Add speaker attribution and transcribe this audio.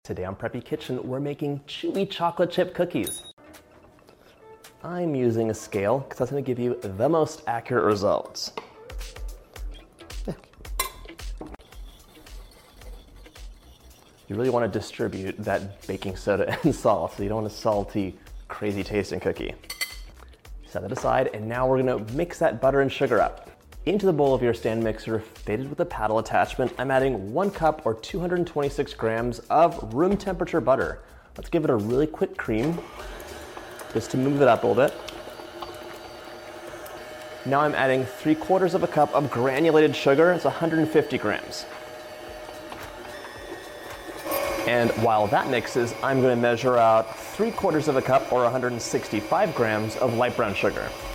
Speaker 1: Today on Preppy Kitchen, we're making chewy chocolate chip cookies. I'm using a scale because that's going to give you the most accurate results. You really want to distribute that baking soda and salt, so you don't want a salty, crazy tasting cookie. Set that aside, and now we're going to mix that butter and sugar up. Into the bowl of your stand mixer, fitted with a paddle attachment, I'm adding 1 cup or 226 grams of room temperature butter. Let's give it a really quick cream, just to move it up a little bit. Now I'm adding 3/4 of a cup of granulated sugar, it's 150 grams. And while that mixes, I'm going to measure out 3/4 of a cup or 165 grams of light brown sugar.